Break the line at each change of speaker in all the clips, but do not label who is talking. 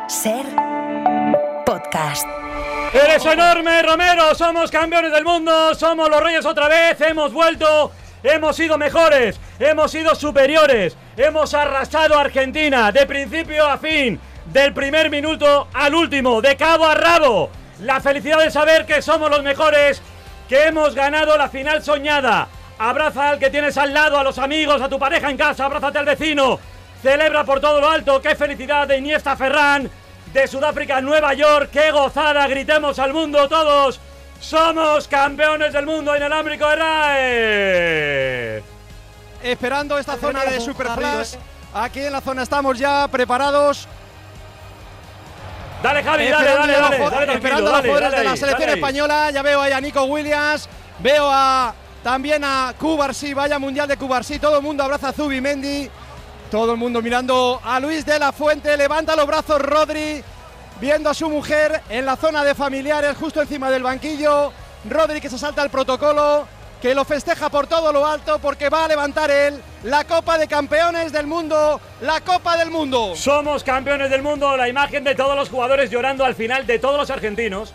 Ser podcast.
¡Eres enorme, Romero! ¡Somos campeones del mundo! ¡Somos los reyes otra vez! ¡Hemos vuelto! ¡Hemos sido mejores! ¡Hemos sido superiores! ¡Hemos arrasado a Argentina! De principio a fin, del primer minuto al último, de cabo a rabo. La felicidad de saber que somos los mejores, que hemos ganado la final soñada. Abraza al que tienes al lado, a los amigos, a tu pareja en casa, abrázate al vecino. Celebra por todo lo alto. ¡Qué felicidad de Iniesta Ferran! De Sudáfrica a Nueva York, ¡qué gozada! Gritemos al mundo todos. ¡Somos campeones del mundo inalámbrico de RAE!
Esperando esta zona de Superflash. Aquí en la zona estamos ya preparados.
Dale, Javi, dale,
esperando a los jugadores de la selección española. Ya veo ahí a Nico Williams. Veo también a Cubarsí, vaya mundial de Cubarsí. Todo el mundo abraza a Zubimendi. Todo el mundo mirando a Luis de la Fuente. Levanta los brazos Rodri, viendo a su mujer en la zona de familiares, justo encima del banquillo. Rodri que se salta el protocolo, que lo festeja por todo lo alto, porque va a levantar él la Copa de Campeones del Mundo, la Copa del Mundo.
Somos campeones del mundo. La imagen de todos los jugadores llorando al final, de todos los argentinos,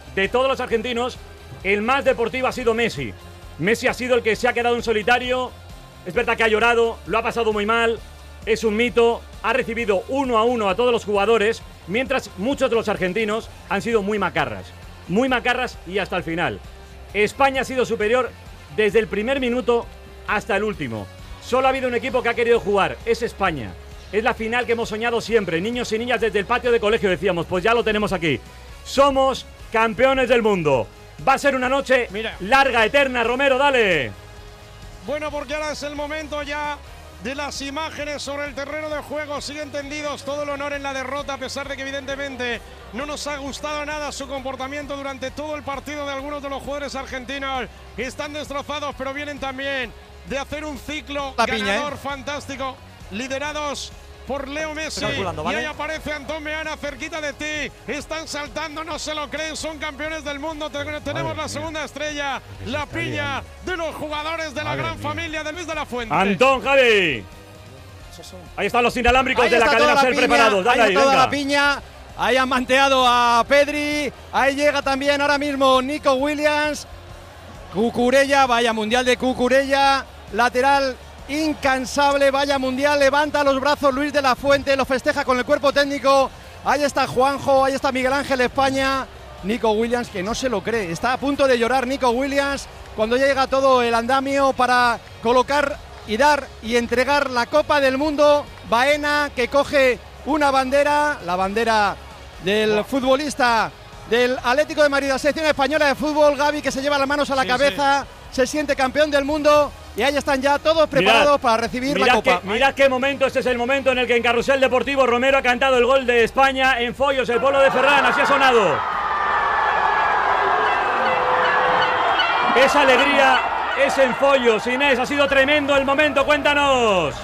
el más deportivo ha sido Messi. Messi ha sido el que se ha quedado en solitario. Es verdad que ha llorado, lo ha pasado muy mal. Es un mito, ha recibido 1-1 a todos los jugadores, mientras muchos de los argentinos han sido muy macarras y hasta el final. España ha sido superior desde el primer minuto hasta el último. Solo ha habido un equipo que ha querido jugar, es España. Es la final que hemos soñado siempre, niños y niñas desde el patio de colegio decíamos, pues ya lo tenemos aquí. Somos campeones del mundo. Va a ser una noche larga, eterna, Romero, dale.
Bueno, porque ahora es el momento ya de las imágenes sobre el terreno de juego. Siguen tendidos, todo el honor en la derrota, a pesar de que evidentemente no nos ha gustado nada su comportamiento durante todo el partido de algunos de los jugadores argentinos. Están destrozados, pero vienen también de hacer un ciclo ganador fantástico, liderados por Leo Messi. ¿Vale? Y ahí aparece Antón Meana cerquita de ti. Están saltando, no se lo creen, son campeones del mundo. Tenemos la segunda estrella, la piña de los jugadores de la gran familia de Luis de la Fuente.
Antón, Javi. Ahí están los inalámbricos de la cadena Ser preparados. Dale ahí,
toda la piña. Ahí han manteado a Pedri. Ahí llega también ahora mismo Nico Williams. Cucurella, vaya mundial de Cucurella. Lateral incansable, vaya mundial, levanta los brazos Luis de la Fuente, lo festeja con el cuerpo técnico. Ahí está Juanjo, ahí está Miguel Ángel España. Nico Williams que no se lo cree, está a punto de llorar Nico Williams cuando llega todo el andamio para colocar y dar y entregar la Copa del Mundo. Baena que coge una bandera, la bandera del futbolista del Atlético de Madrid, la selección española de fútbol. Gavi que se lleva las manos a la cabeza, se siente campeón del mundo. Y ahí están ya todos preparados para recibir la Copa.
Mirad qué momento, este es el momento en el que en Carrusel Deportivo Romero ha cantado el gol de España en Foyos, el pueblo de Ferran, así ha sonado. Esa alegría es en Foyos, Inés, ha sido tremendo el momento, cuéntanos.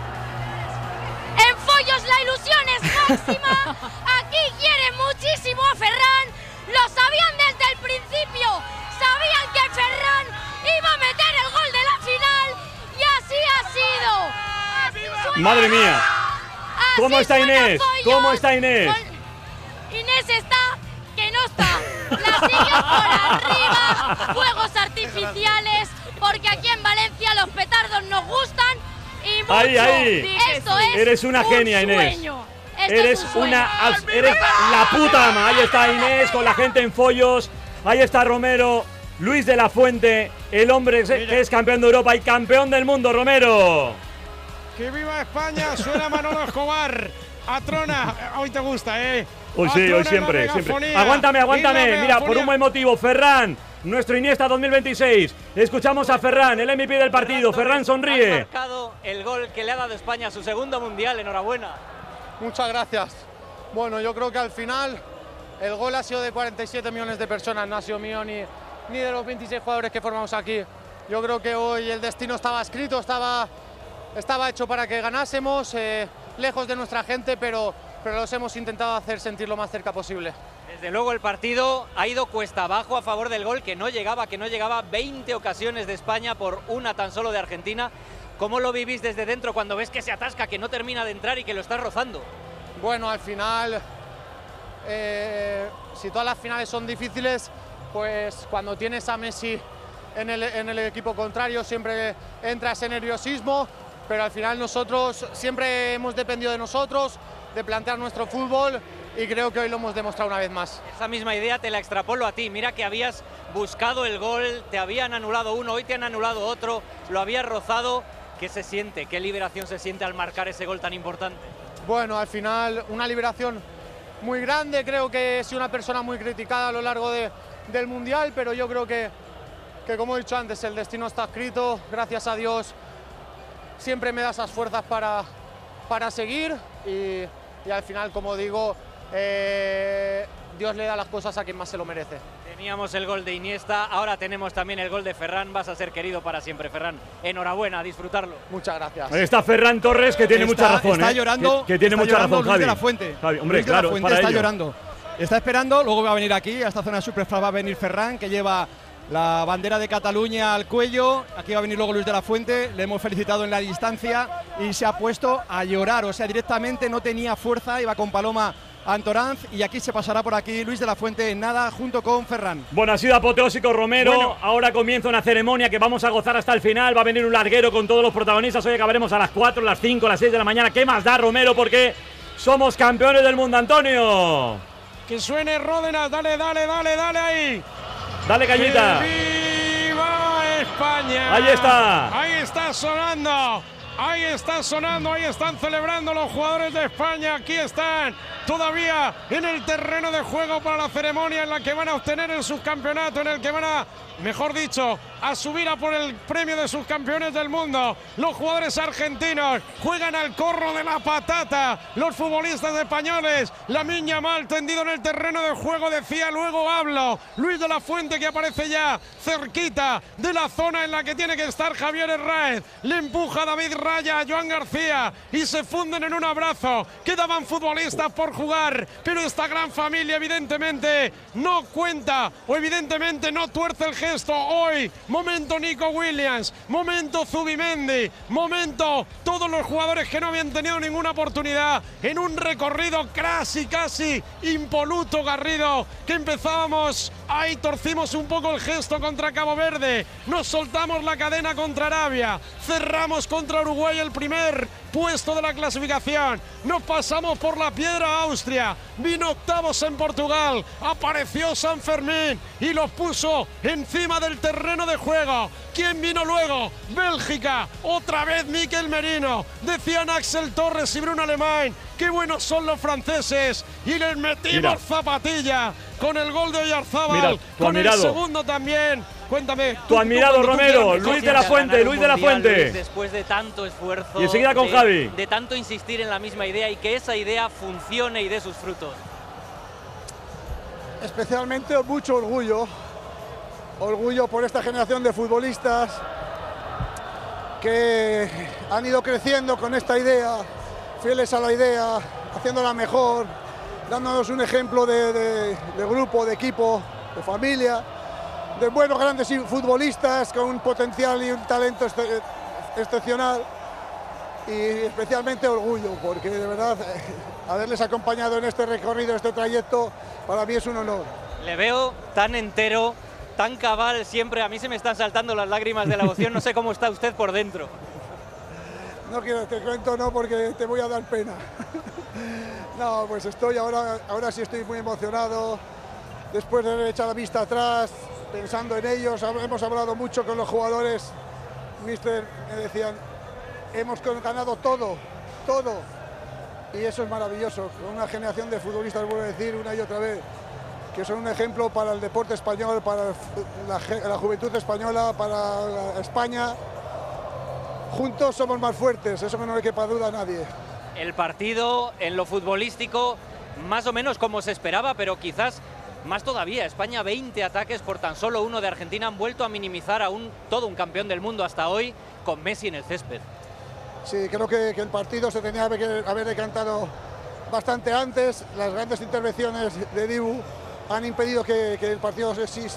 En Foyos la ilusión es máxima, aquí quieren muchísimo a Ferran, lo sabían desde el principio, sabían que Ferran iba a meter el gol de la final y así ha sido.
Madre mía. ¿Cómo está Inés? ¿Cómo está Inés?
Inés está que no está. La sigue por arriba. Fuegos artificiales, porque aquí en Valencia los petardos nos gustan y mucho.
Ahí.
Esto es
eres una genia, Inés. Eres la puta ama. Ahí está Inés con la gente en Foyos. Ahí está Romero. Luis de la Fuente, el hombre que es campeón de Europa y campeón del mundo, Romero.
¡Que viva España! Suena Manolo Escobar. Atrona, hoy te gusta, ¿eh?
Hoy sí, hoy siempre. Aguántame. Mira, por un buen motivo, Ferran, nuestro Iniesta 2026. Escuchamos a Ferran, el MVP del partido. Ferran sonríe.
Ha marcado el gol que le ha dado España a su segundo mundial. Enhorabuena.
Muchas gracias. Bueno, yo creo que al final el gol ha sido de 47 millones de personas, no ha sido mío ni de los 26 jugadores que formamos aquí. Yo creo que hoy el destino estaba escrito, estaba hecho para que ganásemos, lejos de nuestra gente, pero los hemos intentado hacer sentir lo más cerca posible.
Desde luego el partido ha ido cuesta abajo a favor del gol, que no llegaba 20 ocasiones de España por una tan solo de Argentina. ¿Cómo lo vivís desde dentro cuando ves que se atasca, que no termina de entrar y que lo está rozando?
Bueno, al final si todas las finales son difíciles, pues cuando tienes a Messi en el equipo contrario siempre entra ese nerviosismo, pero al final nosotros siempre hemos dependido de nosotros, de plantear nuestro fútbol, y creo que hoy lo hemos demostrado una vez más.
Esa misma idea te la extrapolo a ti. Mira que habías buscado el gol, te habían anulado uno, hoy te han anulado otro, lo habías rozado. ¿Qué se siente? ¿Qué liberación se siente al marcar ese gol tan importante?
Bueno, al final una liberación muy grande. Creo que he sido una persona muy criticada a lo largo del Mundial, pero yo creo que como he dicho antes, el destino está escrito. Gracias a Dios siempre me da esas fuerzas para seguir y al final, como digo, Dios le da las cosas a quien más se lo merece.
Teníamos el gol de Iniesta, ahora tenemos también el gol de Ferran. Vas a ser querido para siempre, Ferran. Enhorabuena, a disfrutarlo.
Muchas gracias.
Ahí está Ferran Torres, que tiene mucha razón.
Está llorando.
Que tiene mucha razón,
Luis
Javi.
de la Fuente.
Javi, hombre,
Luis de la
claro,
Fuente
para
está
ello.
llorando. Está esperando, luego va a venir aquí, a esta zona Superfly va a venir Ferran, que lleva la bandera de Cataluña al cuello. Aquí va a venir luego Luis de la Fuente, le hemos felicitado en la distancia y se ha puesto a llorar, o sea, directamente no tenía fuerza, iba con Paloma Antoranz, y aquí se pasará por aquí Luis de la Fuente en nada junto con Ferran.
Bueno, ha sido apoteósico Romero.
Bueno.
Ahora comienza una ceremonia que vamos a gozar hasta el final. Va a venir un larguero con todos los protagonistas. Hoy acabaremos a las 4, las 5, las 6 de la mañana. ¿Qué más da, Romero? Porque somos campeones del mundo, Antonio.
Que suene Ródenas, dale ahí.
Dale, cañita.
¡Que viva España!
Ahí está.
Ahí está sonando. Ahí está sonando, ahí están celebrando los jugadores de España. Aquí están todavía en el terreno de juego para la ceremonia en la que van a obtener el subcampeonato, en el que van a, mejor dicho, a subir a por el premio de subcampeones del mundo. Los jugadores argentinos juegan al corro de la patata. Los futbolistas españoles, Lamine Yamal tendido en el terreno de juego, decía luego hablo. Luis de la Fuente, que aparece ya cerquita de la zona en la que tiene que estar Javier Herráez. Le empuja David Raya a Joan García y se funden en un abrazo. Quedaban futbolistas por jugar, pero esta gran familia evidentemente no cuenta, o evidentemente no tuerce el gesto hoy. Momento Nico Williams, momento Zubimendi, momento todos los jugadores que no habían tenido ninguna oportunidad en un recorrido casi impoluto, Garrido, que empezábamos, ahí torcimos un poco el gesto contra Cabo Verde, nos soltamos la cadena contra Arabia, cerramos contra Uruguay el primer puesto de la clasificación, nos pasamos por la piedra a Austria, vino octavos en Portugal, apareció San Fermín y los puso encima del terreno de juego. ¿Quién vino luego? Bélgica, otra vez Mikel Merino, decían Axel Torres y Bruno Alemán, qué buenos son los franceses, y les metimos zapatilla con el gol de Oyarzábal, con el segundo también. Cuéntame.
Tu admirado Romero, Luis de la Fuente, Luis de la Fuente.
Después de tanto esfuerzo.
Y enseguida con Javi.
De tanto insistir en la misma idea y que esa idea funcione y dé sus frutos.
Especialmente mucho orgullo. Orgullo por esta generación de futbolistas que han ido creciendo con esta idea, fieles a la idea, haciéndola mejor, dándonos un ejemplo de grupo, de equipo, de familia, de buenos grandes futbolistas con un potencial y un talento excepcional, y especialmente orgullo, porque de verdad haberles acompañado en este recorrido, este trayecto, para mí es un honor.
Le veo tan entero, tan cabal siempre, a mí se me están saltando las lágrimas de la emoción, no sé cómo está usted por dentro.
No quiero, te cuento no, porque te voy a dar pena. No, pues ahora sí estoy muy emocionado, después de haber echado la vista atrás, pensando en ellos. Hemos hablado mucho con los jugadores, mister, me decían, hemos ganado todo, y eso es maravilloso, con una generación de futbolistas, vuelvo a decir una y otra vez, que son un ejemplo para el deporte español, para la juventud española, para España. Juntos somos más fuertes, eso no le quepa duda a nadie.
El partido en lo futbolístico, más o menos como se esperaba, pero quizás más todavía. España 20 ataques por tan solo uno de Argentina, han vuelto a minimizar a todo un campeón del mundo hasta hoy con Messi en el césped.
Sí, creo que el partido se tenía que haber decantado bastante antes. Las grandes intervenciones de Dibu han impedido que el partido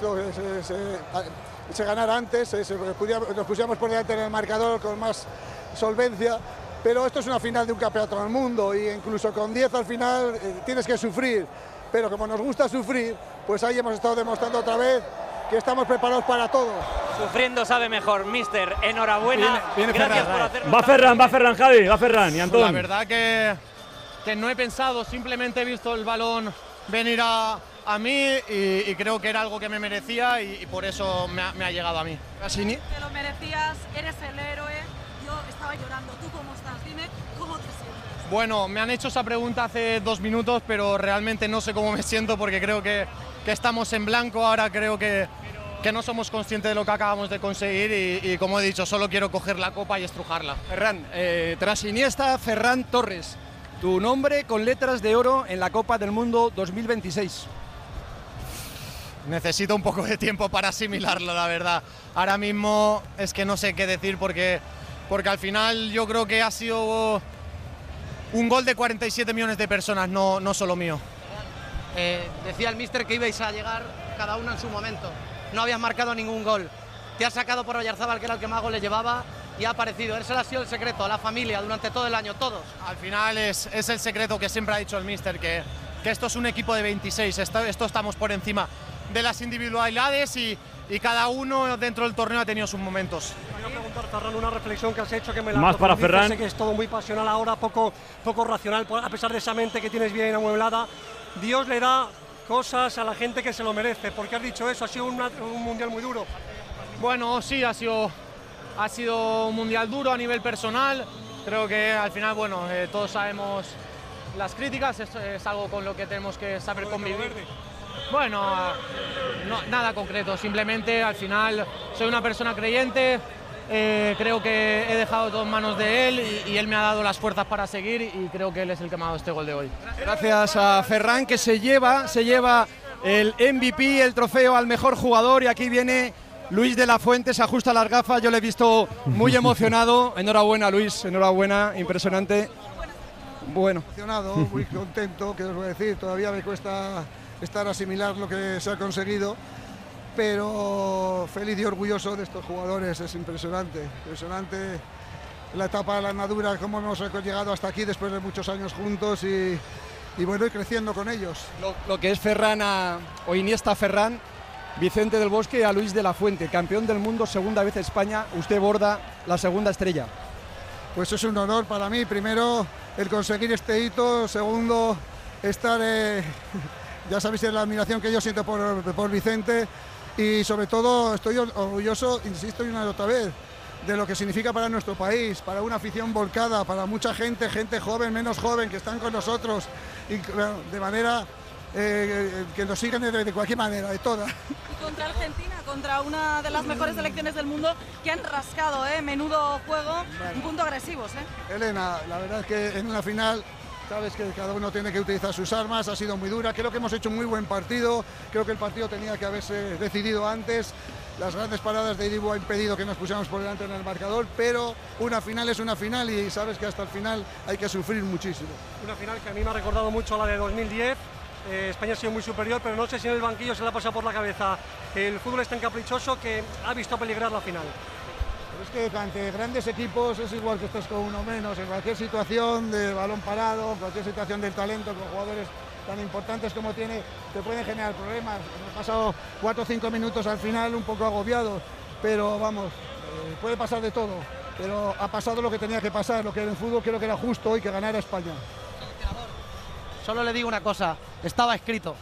se ganara antes, nos pusiéramos por delante en el marcador con más solvencia, pero esto es una final de un campeonato del mundo, y incluso con 10 al final tienes que sufrir, pero como nos gusta sufrir, pues ahí hemos estado demostrando otra vez que estamos preparados para todo.
Sufriendo sabe mejor, mister. Enhorabuena.
Viene
Gracias
Ferran.
por hacerlo.
Va Ferran, Javi, va Ferran y Antón.
La verdad que no he pensado, simplemente he visto el balón venir a mí y creo que era algo que me merecía y por eso me ha llegado a mí.
Cassini.
Te lo merecías, eres el héroe. Yo estaba llorando. ¿Tú cómo estás? Dime cómo te sientes.
Bueno, me han hecho esa pregunta hace 2 minutos, pero realmente no sé cómo me siento porque creo que estamos en blanco. Ahora creo que no somos conscientes de lo que acabamos de conseguir y como he dicho, solo quiero coger la copa y estrujarla.
Ferran, tras Iniesta, Ferran Torres. Tu nombre con letras de oro en la Copa del Mundo 2026.
Necesito un poco de tiempo para asimilarlo, la verdad. Ahora mismo es que no sé qué decir porque al final yo creo que ha sido un gol de 47 millones de personas, no solo mío.
Decía el míster que ibais a llegar cada uno en su momento. No habías marcado ningún gol. Te has sacado por Oyarzabal, que era el que más goles llevaba, y ha aparecido. Ese ha sido el secreto, a la familia, durante todo el año, todos.
Al final es el secreto que siempre ha dicho el míster, que esto es un equipo de 26, esto estamos por encima de las individualidades y cada uno dentro del torneo ha tenido sus momentos.
Voy a preguntar, Ferran, una reflexión que has hecho que me la
Más para Ferran.
Sé que es todo muy pasional ahora, poco racional, a pesar de esa mente que tienes bien amueblada. Dios le da cosas a la gente que se lo merece. ¿Por qué has dicho eso? Ha sido un mundial muy duro.
Bueno, sí, ha sido un mundial duro a nivel personal. Creo que al final, bueno, todos sabemos las críticas, es algo con lo que tenemos que saber convivir. Bueno, nada concreto, simplemente al final soy una persona creyente, creo que he dejado todo en manos de él y él me ha dado las fuerzas para seguir y creo que él es el que me ha dado este gol de hoy.
Gracias a Ferran, que se lleva el MVP, el trofeo al mejor jugador, y aquí viene Luis de la Fuente, se ajusta las gafas, yo le he visto muy emocionado. Enhorabuena, Luis, enhorabuena, impresionante. Bueno.
Emocionado, muy contento, que os voy a decir, todavía me cuesta estar asimilar lo que se ha conseguido, pero feliz y orgulloso de estos jugadores. Es impresionante la etapa de la andadura, cómo hemos llegado hasta aquí después de muchos años juntos y bueno, y creciendo con ellos.
Lo que es Ferran o Iniesta Ferran, Vicente del Bosque a Luis de la Fuente, campeón del mundo, segunda vez España, usted borda la segunda estrella.
Pues es un honor para mí, primero el conseguir este hito, segundo estar, ya sabéis la admiración que yo siento por Vicente, y sobre todo estoy orgulloso, insisto una y otra vez, de lo que significa para nuestro país, para una afición volcada, para mucha gente joven, menos joven, que están con nosotros, y de manera que nos siguen de cualquier manera, de toda.
Y contra Argentina, contra una de las mejores selecciones del mundo, que han rascado, menudo juego, un punto agresivos.
Elena, la verdad es que en una final sabes que cada uno tiene que utilizar sus armas, ha sido muy dura, creo que hemos hecho un muy buen partido, creo que el partido tenía que haberse decidido antes, las grandes paradas de Iribu han impedido que nos pusiéramos por delante en el marcador, pero una final es una final y sabes que hasta el final hay que sufrir muchísimo.
Una final que a mí me ha recordado mucho a la de 2010, España ha sido muy superior, pero no sé si en el banquillo se le ha pasado por la cabeza el fútbol es tan caprichoso que ha visto peligrar la final.
Es que ante grandes equipos es igual que estás con uno menos, en cualquier situación de balón parado, en cualquier situación del talento, con jugadores tan importantes como tiene, te pueden generar problemas. Hemos pasado 4 o 5 minutos al final un poco agobiados, pero vamos, puede pasar de todo, pero ha pasado lo que tenía que pasar, lo que en el fútbol creo que era justo hoy, que ganara España.
Solo le digo una cosa, estaba escrito.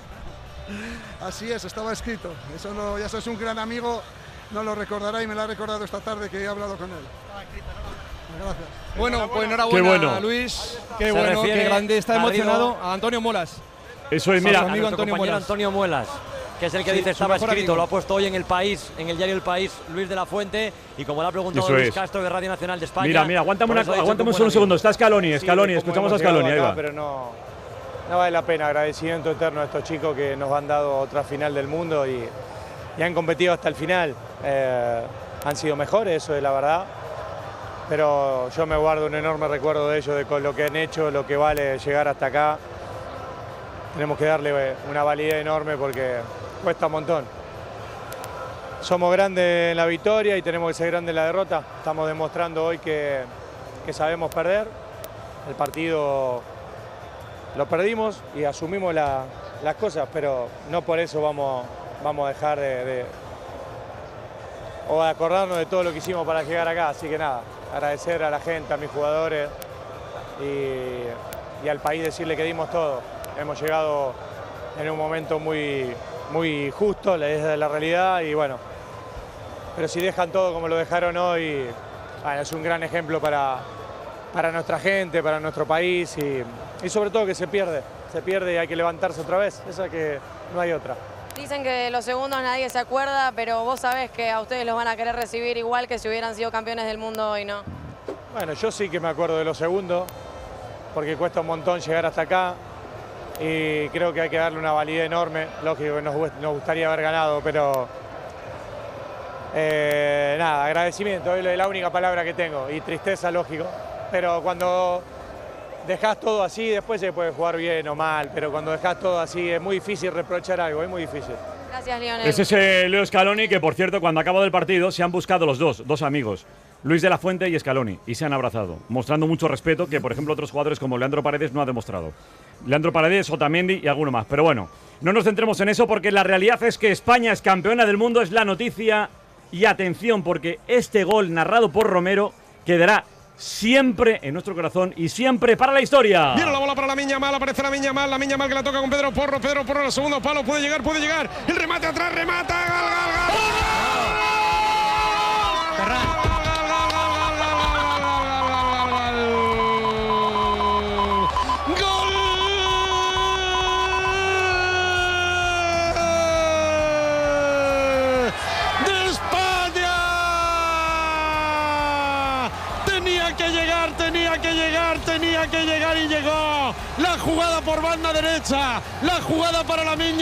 Así es, estaba escrito, eso no, ya sos un gran amigo. No lo recordará y me lo ha recordado esta tarde que he hablado con él. Gracias.
Bueno, pues enhorabuena,
qué bueno.
Luis. Qué bueno, qué grande. Está emocionado a Antonio Molas.
Eso es, mira.
A nuestro compañero
Antonio Muelas, que es el que dice estaba escrito, lo ha puesto hoy en El País, en el diario El País, Luis de la Fuente, y como le ha preguntado Luis Castro de Radio Nacional de España.
Mira, aguántame solo un segundo. Está Scaloni, escuchamos a Scaloni, ahí va.
Pero no vale la pena, agradecimiento eterno a estos chicos que nos han dado otra final del mundo y han competido hasta el final. Han sido mejores, eso es la verdad, pero yo me guardo un enorme recuerdo de ellos, de con lo que han hecho, lo que vale llegar hasta acá. Tenemos que darle una validez enorme porque cuesta un montón. Somos grandes en la victoria y tenemos que ser grandes en la derrota. Estamos demostrando hoy que sabemos perder. El partido lo perdimos y asumimos las cosas, pero no por eso vamos a dejar o de acordarnos de todo lo que hicimos para llegar acá. Así que nada, agradecer a la gente, a mis jugadores y al país, decirle que dimos todo. Hemos llegado en un momento muy justo, es la realidad, y bueno, pero si dejan todo como lo dejaron hoy, bueno, es un gran ejemplo para nuestra gente, para nuestro país, y sobre todo que se pierde y hay que levantarse otra vez, esa que no hay otra.
Dicen que los segundos nadie se acuerda, pero vos sabés que a ustedes los van a querer recibir igual que si hubieran sido campeones del mundo hoy, ¿no?
Bueno, yo sí que me acuerdo de los segundos, porque cuesta un montón llegar hasta acá y creo que hay que darle una validez enorme. Lógico que nos gustaría haber ganado, pero nada, agradecimiento, es la única palabra que tengo, y tristeza, lógico, pero cuando dejás todo así, después se puede jugar bien o mal, pero cuando dejás todo así es muy difícil reprochar algo, es muy difícil.
Gracias, Lionel.
Ese es Leo Scaloni, que por cierto, cuando acabó el partido se han buscado los dos amigos, Luis de la Fuente y Scaloni, y se han abrazado, mostrando mucho respeto que, por ejemplo, otros jugadores como Leandro Paredes no ha demostrado. Leandro Paredes, Otamendi y alguno más. Pero bueno, no nos centremos en eso, porque la realidad es que España es campeona del mundo, es la noticia. Y atención, porque este gol narrado por Romero quedará siempre en nuestro corazón y siempre para la historia.
Viene la bola para Lamine Yamal, aparece Lamine Yamal que la toca con Pedro Porro en el segundo palo, puede llegar, el remate atrás, remata, gol. Tenía que llegar y llegó. La jugada por banda derecha, la jugada para Lamine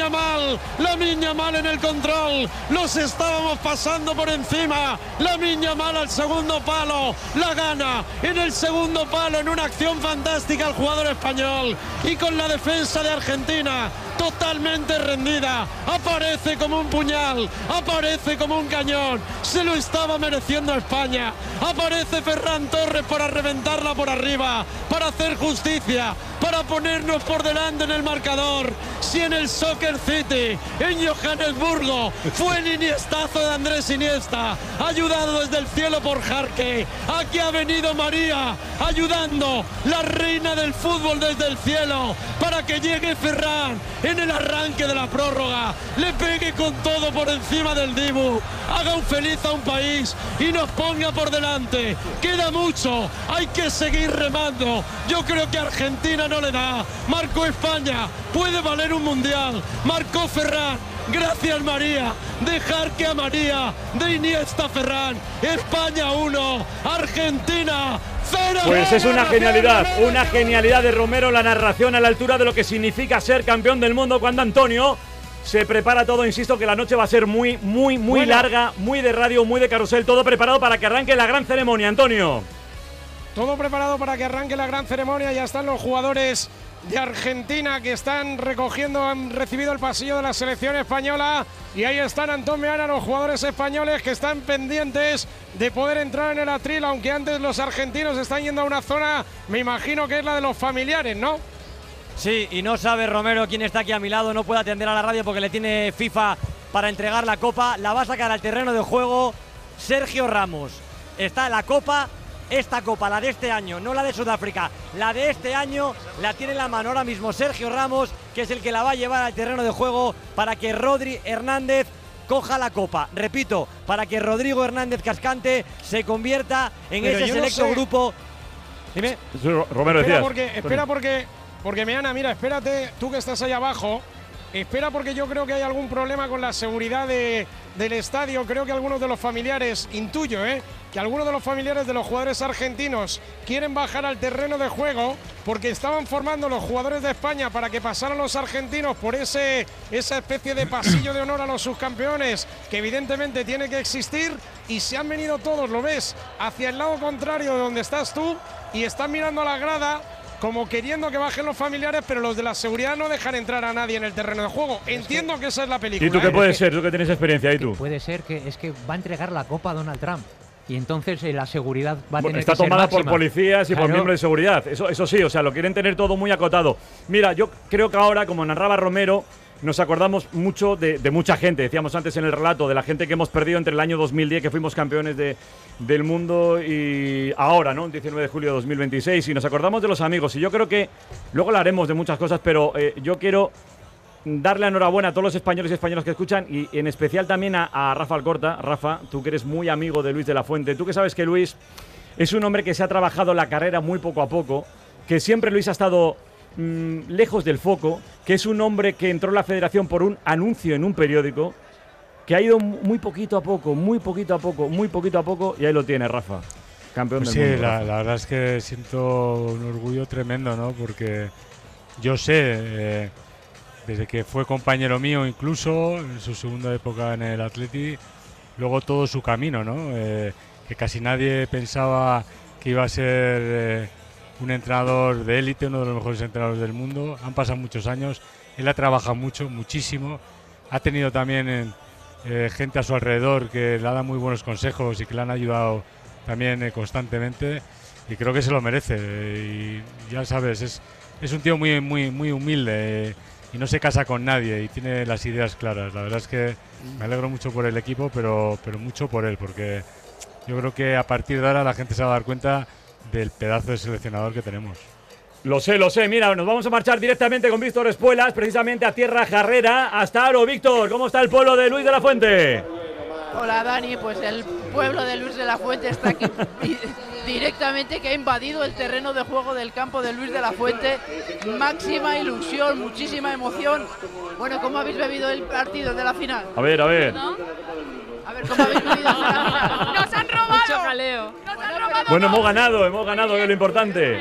Yamal en el control, los estábamos pasando por encima. Lamine Yamal al segundo palo, la gana en el segundo palo, en una acción fantástica el jugador español, y con la defensa de Argentina totalmente rendida, aparece como un puñal, aparece como un cañón, se lo estaba mereciendo España, aparece Ferran Torres para reventarla por arriba, para hacer justicia, para ponernos por delante en el marcador. Si en el Soccer City, en Johannesburgo, fue el iniestazo de Andrés Iniesta, ayudado desde el cielo por Jarque, aquí ha venido María, ayudando, la reina del fútbol desde el cielo, para que llegue Ferran en el arranque de la prórroga, le pegue con todo por encima del Dibu, haga un feliz a un país y nos ponga por delante. Queda mucho, hay que seguir remando. Yo creo que Argentina no le da. Marcó España, puede valer un mundial. Marcó Ferran, gracias María. Dejar que a María, de Iniesta a Ferran. España 1, Argentina 0.
Pues es una genialidad de Romero, la narración a la altura de lo que significa ser campeón del mundo, cuando Antonio se prepara todo. Insisto que la noche va a ser muy larga, muy de radio, muy de carrusel, todo preparado para que arranque la gran ceremonia, Antonio.
Todo preparado para que arranque la gran ceremonia. Ya están los jugadores de Argentina que están recogiendo, han recibido el pasillo de la selección española, y ahí están Antón Meana, los jugadores españoles que están pendientes de poder entrar en el atril, aunque antes los argentinos están yendo a una zona, me imagino que es la de los familiares, ¿no?
Sí, y no sabe Romero quién está aquí a mi lado, no puede atender a la radio porque le tiene FIFA para entregar la copa. La va a sacar al terreno de juego Sergio Ramos. Está la copa. Esta copa, la de este año, no la de Sudáfrica, la de este año la tiene en la mano ahora mismo Sergio Ramos, que es el que la va a llevar al terreno de juego para que Rodri Hernández coja la copa. Repito, para que Rodrigo Hernández Cascante se convierta en ese selecto grupo. Dime.
Romero, decías.
Espera porque Meana, mira, espérate, tú que estás ahí abajo. Espera, porque yo creo que hay algún problema con la seguridad del estadio. Creo que algunos de los familiares, intuyo, que algunos de los familiares de los jugadores argentinos quieren bajar al terreno de juego, porque estaban formando los jugadores de España para que pasaran los argentinos por esa especie de pasillo de honor a los subcampeones, que evidentemente tiene que existir, y se han venido todos, lo ves, hacia el lado contrario de donde estás tú, y están mirando a la grada como queriendo que bajen los familiares, pero los de la seguridad no dejan entrar a nadie en el terreno de juego. Entiendo que esa es la película.
¿Y tú qué puede ser? Tú que tienes experiencia, ¿y tú?
Puede ser que va a entregar la copa a Donald Trump. y entonces la seguridad va a tener
está
que ser
tomada por
máxima.
policías y por
Claro.
miembros de seguridad. Eso sí, o sea, lo quieren tener todo muy acotado. Mira, yo creo que ahora, como narraba Romero, nos acordamos mucho de mucha gente. Decíamos antes en el relato de la gente que hemos perdido entre el año 2010, que fuimos campeones del mundo, y ahora, ¿no? El 19 de julio de 2026. Y nos acordamos de los amigos. Y yo creo que luego hablaremos de muchas cosas, pero yo quiero darle enhorabuena a todos los españoles y españolas que escuchan, y en especial también a Rafa Alcorta. Rafa, tú que eres muy amigo de Luis de la Fuente, tú que sabes que Luis es un hombre que se ha trabajado la carrera muy poco a poco, que siempre Luis ha estado lejos del foco, que es un hombre que entró en la federación por un anuncio en un periódico, que ha ido muy poquito a poco, y ahí lo tiene Rafa, campeón
Pues
del
sí,
mundo.
la verdad es que siento un orgullo tremendo, ¿no? Porque yo sé, desde que fue compañero mío incluso, en su segunda época en el Atleti, luego todo su camino, ¿no? Que casi nadie pensaba que iba a ser un entrenador de élite, uno de los mejores entrenadores del mundo. Han pasado muchos años, él ha trabajado muchísimo, ha tenido también gente a su alrededor que le ha dado muy buenos consejos y que le han ayudado también constantemente, y creo que se lo merece. Y ya sabes, es un tío muy humilde, y no se casa con nadie y tiene las ideas claras. La verdad es que me alegro mucho por el equipo, pero mucho por él, porque yo creo que a partir de ahora la gente se va a dar cuenta del pedazo de seleccionador que tenemos.
Lo sé. Mira, nos vamos a marchar directamente con Víctor Espuelas, precisamente a tierra jarrera, hasta Aro. Víctor, ¿cómo está el pueblo de Luis de la Fuente?
Hola Dani, pues el pueblo de Luis de la Fuente está aquí directamente, que ha invadido el terreno de juego del campo de Luis de la Fuente. Máxima ilusión, muchísima emoción. Bueno, ¿cómo habéis bebido el partido de la final?
A ver.
A ver, ¿cómo habéis bebido? ¡Nos han robado! Mucho jaleo. ¡Nos han robado!
Bueno, hemos ganado, que es lo importante.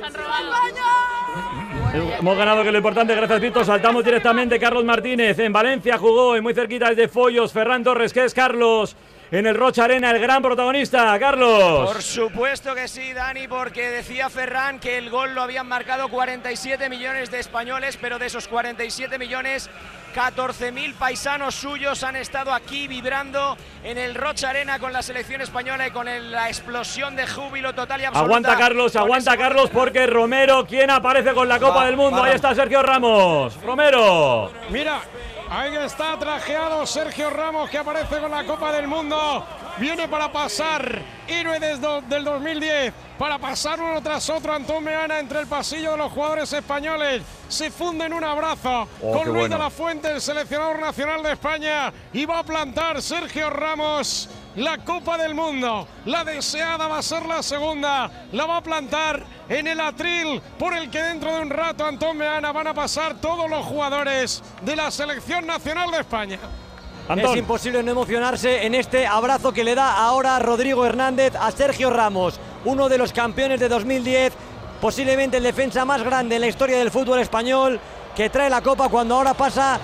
Hemos ganado, que es lo importante. Gracias, Víctor. Saltamos directamente. Carlos Martínez en Valencia jugó, y muy cerquita desde Follos, Ferran Torres, que es Carlos en el Rocha Arena, el gran protagonista. Carlos.
Por supuesto que sí, Dani, porque decía Ferran que el gol lo habían marcado 47 millones de españoles, pero de esos 47 millones, 14.000 paisanos suyos han estado aquí vibrando en el Rocha Arena con la selección española y con la explosión de júbilo total y absoluta.
Aguanta Carlos, porque Romero, ¿quién aparece con la Copa del Mundo? Ahí está Sergio Ramos. Romero.
Mira, ahí está trajeado Sergio Ramos, que aparece con la Copa del Mundo. Viene para pasar, héroe del 2010, para pasar uno tras otro. Antón Meana entre el pasillo de los jugadores españoles. Se funde en un abrazo con Luis de la Fuente, el seleccionador nacional de España. Y va a plantar Sergio Ramos la Copa del Mundo. La deseada va a ser la segunda. La va a plantar en el atril por el que dentro de un rato, Antón Meana, van a pasar todos los jugadores de la selección nacional de España.
Es imposible no emocionarse en este abrazo que le da ahora Rodrigo Hernández a Sergio Ramos, uno de los campeones de 2010, posiblemente el defensa más grande en la historia del fútbol español, que trae la Copa cuando ahora pasa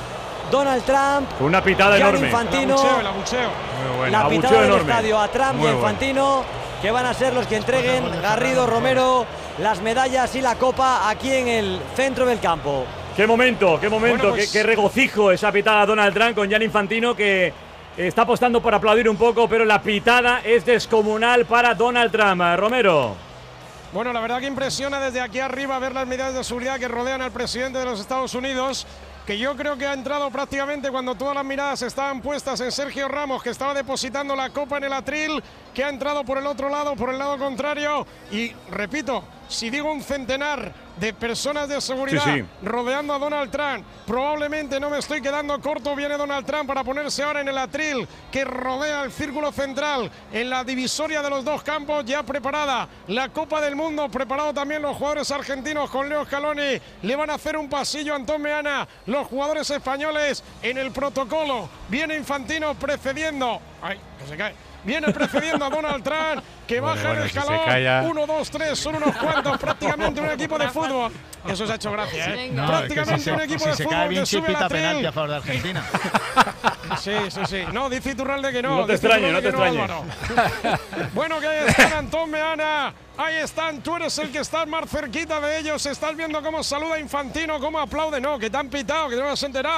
Donald Trump.
Una pitada
Gianni
enorme.
Infantino,
el abucheo.
la pitada del estadio a Trump y a Infantino, que van a ser los que entreguen, Garrido, Romero, las medallas y la Copa aquí en el centro del campo.
Qué momento,
Bueno, pues,
qué regocijo esa pitada Donald Trump con Gianni Infantino, que está apostando por aplaudir un poco, pero la pitada es descomunal para Donald Trump. Romero.
Bueno, la verdad que impresiona desde aquí arriba ver las medidas de seguridad que rodean al presidente de los Estados Unidos, que yo creo que ha entrado prácticamente cuando todas las miradas estaban puestas en Sergio Ramos, que estaba depositando la copa en el atril, que ha entrado por el otro lado, por el lado contrario. Y repito, si digo un centenar de personas de seguridad rodeando a Donald Trump, probablemente no me estoy quedando corto. Viene Donald Trump para ponerse ahora en el atril que rodea el círculo central, en la divisoria de los dos campos, ya preparada la Copa del Mundo, preparado también los jugadores argentinos con Leo Scaloni. Le van a hacer un pasillo a Antón Meana, los jugadores españoles en el protocolo. Viene Infantino precediendo. ¡Ay, que se cae! Viene precediendo a Donald Trump, que baja el escalón. 1, 2, 3, son unos cuantos, prácticamente un equipo de fútbol. Eso se ha hecho gracia, ¿eh?
No,
prácticamente un equipo de
se
fútbol
cae bien,
que sube
pita
la
penalti a favor de Argentina.
Sí. No, dice Iturralde que no.
No te extrañes, no te extrañes.
Bueno, que ahí están Antón Meana. Ahí están, tú eres el que estás más cerquita de ellos. Estás viendo cómo saluda Infantino, cómo aplaude. No, que te han pitado, que no te has enterado.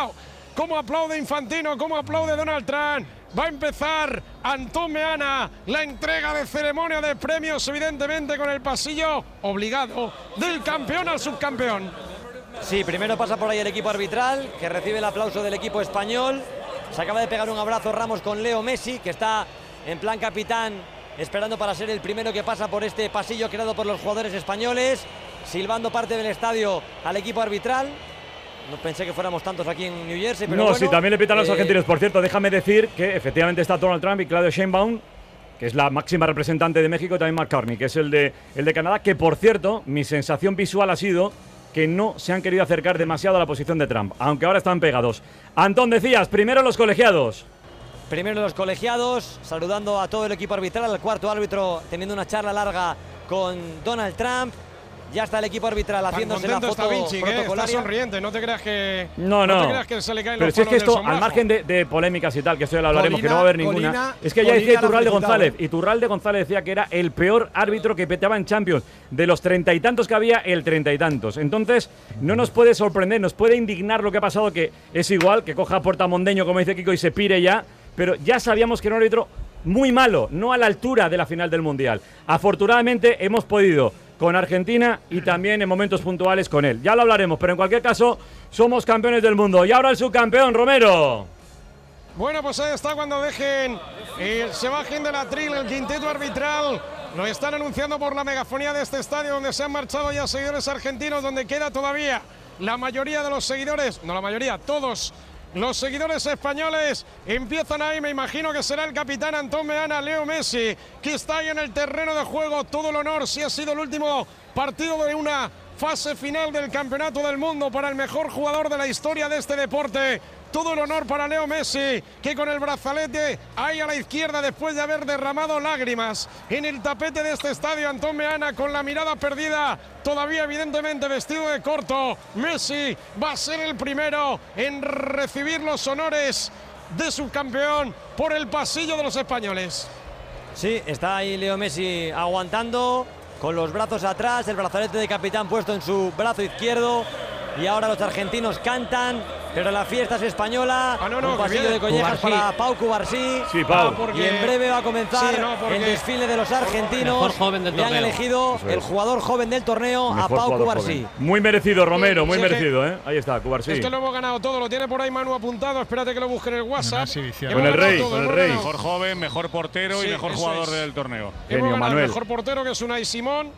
cómo aplaude Infantino, cómo aplaude Donald Trump. Va a empezar Antón Meana, la entrega de ceremonia de premios, evidentemente con el pasillo obligado del campeón al subcampeón.
Sí, primero pasa por ahí el equipo arbitral, que recibe el aplauso del equipo español. Se acaba de pegar un abrazo Ramos con Leo Messi, que está en plan capitán, esperando para ser el primero que pasa por este pasillo creado por los jugadores españoles, silbando parte del estadio al equipo arbitral. No pensé que fuéramos tantos aquí en New Jersey, pero
no,
bueno,
sí, también le pitan a los argentinos. Por cierto, déjame decir que efectivamente está Donald Trump y Claudia Sheinbaum, que es la máxima representante de México, y también Mark Carney, que es el de Canadá, que por cierto, mi sensación visual ha sido que no se han querido acercar demasiado a la posición de Trump, aunque ahora están pegados. Antón, decías, primero los colegiados.
Primero los colegiados, saludando a todo el equipo arbitral, al cuarto árbitro teniendo una charla larga con Donald Trump. Ya está el equipo arbitral haciéndose la foto protocolaria.
Está sonriente, no te creas que
No
te creas que se le caen
pero
los
si es que
pelos
esto,
del sombrajo.
al margen de polémicas y tal, que esto ya lo hablaremos,
Colina,
que no va a haber ninguna.
Colina,
es que ya
Colina
decía
la
Iturralde
felicitaba.
González. Iturralde González decía que era el peor árbitro que peteaba en Champions. De los 30 y tantos que había, el 30 y tantos. Entonces, no nos puede sorprender, nos puede indignar lo que ha pasado, que es igual, que coja a Portamondeño, como dice Kiko, y se pire ya. Pero ya sabíamos que era un árbitro muy malo, no a la altura de la final del Mundial. Afortunadamente hemos podido con Argentina y también en momentos puntuales con él. Ya lo hablaremos, pero en cualquier caso somos campeones del mundo. Y ahora el subcampeón, Romero.
Bueno, pues ahí está cuando dejen, se bajen de la tril el quinteto arbitral. Lo están anunciando por la megafonía de este estadio donde se han marchado ya seguidores argentinos, donde queda todavía la mayoría de los seguidores, no la mayoría, todos los seguidores españoles empiezan ahí. Me imagino que será el capitán Antón Meana, Leo Messi, que está ahí en el terreno de juego. Todo el honor, si ha sido el último partido de una fase final del Campeonato del Mundo para el mejor jugador de la historia de este deporte. Todo el honor para Leo Messi, que con el brazalete ahí a la izquierda, después de haber derramado lágrimas en el tapete de este estadio, Antón Meana con la mirada perdida, todavía evidentemente vestido de corto. Messi va a ser el primero en recibir los honores de subcampeón por el pasillo de los españoles.
Sí, está ahí Leo Messi aguantando, con los brazos atrás, el brazalete de capitán puesto en su brazo izquierdo. Y ahora los argentinos cantan, pero la fiesta es española. Un pasillo de collejas para Pau Cubarsí.
Sí, Pau.
Y en breve va a comenzar el desfile de los argentinos.
Mejor joven del
Le han
torneo.
elegido
Eso es.
el jugador joven del torneo,
Mejor
a Pau
jugador
Cubarsí.
joven. Muy merecido, Romero, muy
Sí, es que-
merecido, ¿eh? Ahí está, Cubarsí.
Es que lo hemos ganado todo, lo tiene por ahí Manu apuntado, espérate que lo busque en el WhatsApp.
Con el Rey, con el Rey.
Mejor joven, mejor portero
Sí,
y mejor
eso
jugador
es.
del torneo.
Hemos ganado
Manuel.
el mejor portero, que es Unai Simón,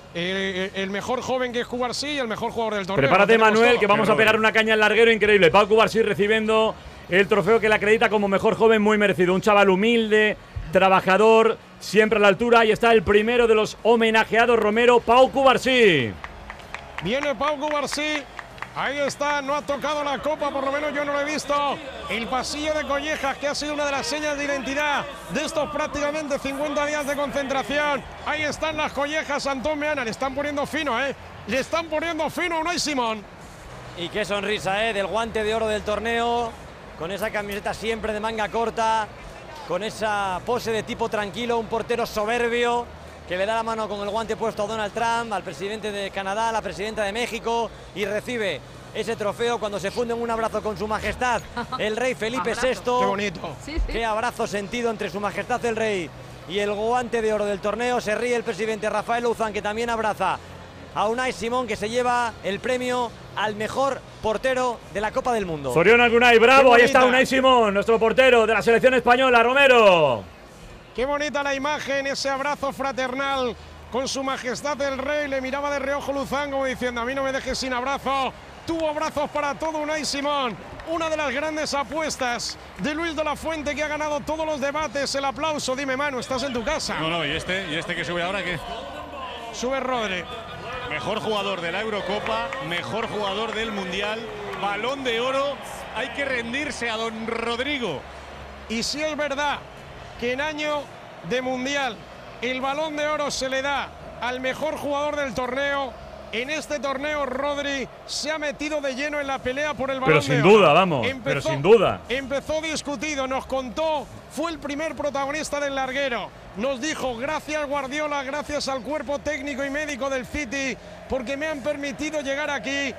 el mejor joven, que es Cubarsí, y el mejor jugador del torneo.
Prepárate,
Lo tenemos
Manuel,
todo.
que vamos a pegar una caña al larguero increíble. Pau Cubarsí recibiendo el trofeo que le acredita como mejor joven, muy merecido. Un chaval humilde, trabajador, siempre a la altura. Ahí está el primero de los homenajeados, Romero, Pau Cubarsí.
Viene Pau Cubarsí. Ahí está, no ha tocado la copa, por lo menos yo no lo he visto. El pasillo de collejas, que ha sido una de las señas de identidad de estos prácticamente 50 días de concentración. Ahí están las collejas, Antón Meana. Le están poniendo fino, ¿eh? Le están poniendo fino a Unai Simón.
Y qué sonrisa, del guante de oro del torneo, con esa camiseta siempre de manga corta, con esa pose de tipo tranquilo, un portero soberbio que le da la mano con el guante puesto a Donald Trump, al presidente de Canadá, a la presidenta de México, y recibe ese trofeo cuando se funde en un abrazo con su majestad el rey Felipe VI.
Qué bonito.
Qué abrazo sentido entre su majestad el rey y el guante de oro del torneo. Se ríe el presidente Rafael Luzán, que también abraza a Unai Simón, que se lleva el premio al mejor portero de la Copa del Mundo.
Sorión Unai, bravo,
Qué
ahí está
bonita.
Unai Simón, nuestro portero de la selección española, Romero.
Qué bonita la imagen, ese abrazo fraternal con su majestad el rey. Le miraba de reojo Luzán como diciendo: a mí no me dejes sin abrazo. Tuvo abrazos para todo Unai Simón. Una de las grandes apuestas de Luis de la Fuente, que ha ganado todos los debates. El aplauso, dime, Manu, estás en tu casa.
No, y este que sube ahora, ¿qué?
Sube Rodri.
Mejor jugador de la Eurocopa, mejor jugador del Mundial, Balón de Oro. Hay que rendirse a don Rodrigo.
Y si es verdad que en año de Mundial el Balón de Oro se le da al mejor jugador del torneo, en este torneo Rodri se ha metido de lleno en la pelea por el Balón
Pero
de
sin
Oro.
duda, vamos, pero sin duda.
Empezó discutido, nos contó, fue el primer protagonista del larguero. Nos dijo: gracias Guardiola, gracias al cuerpo técnico y médico del City, porque me han permitido llegar aquí.